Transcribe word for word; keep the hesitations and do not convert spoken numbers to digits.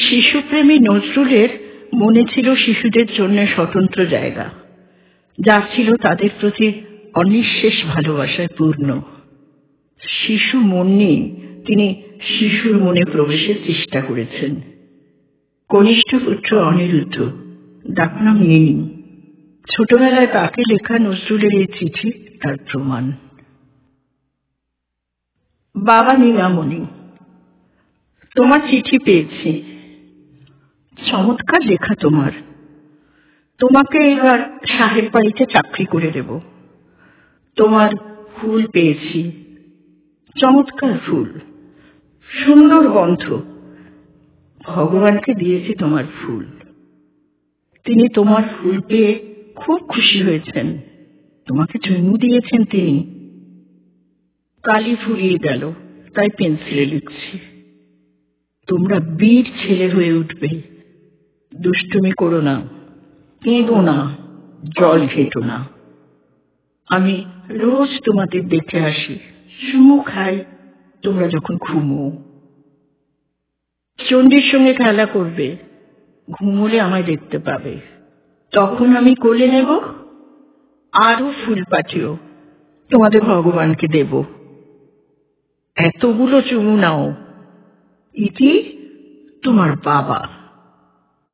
শিশুপ্রেমী নজরুলের মনে ছিল শিশুদের জন্য স্বতন্ত্র জায়গা, যা ছিল তাদের প্রতি অনিঃশেষ ভালোবাসায় পূর্ণ। শিশু মন নিয়ে তিনি শিশুর মনে প্রবেশের চেষ্টা করেছেন। কনিষ্ঠ পুত্র অনিরুদ্ধ, ডাকনাম নেনি, ছোটবেলায় তাকে লেখা নজরুলের এই চিঠি তার প্রমাণ। বাবা নীলামণি, তোমার চিঠি পেয়েছি। চমৎকার লেখা তোমার। তোমাকে এবার সাহেব বাড়িতে চাকরি করে দেব। তোমার ফুল পেয়েছি, চমৎকার ফুল, সুন্দর গন্ধ। ভগবানকে দিয়েছি তোমার ফুল। তিনি তোমার ফুল পেয়ে খুব খুশি হয়েছেন। তোমাকে চুমু দিয়েছেন তিনি। কালি ফুরিয়ে গেল, তাই পেন্সিলে লিখছি। তোমরা বীর ছেলে হয়ে উঠবে। দুষ্টুমি করো না, কেঁদো না, জল ঘেটো না। আমি রোজ তোমাদের দেখে আসি, চুমু খাই তোমরা যখন ঘুমো। চণ্ডীর সঙ্গে খেলা করবে, ঘুমোলে আমায় দেখতে পাবে। তখন আমি কোলে নেব, আরো ফুল পাঠিও, তোমাদের ভগবানকে দেব। এতগুলো চুমু নাও। ইতি তোমার বাবা।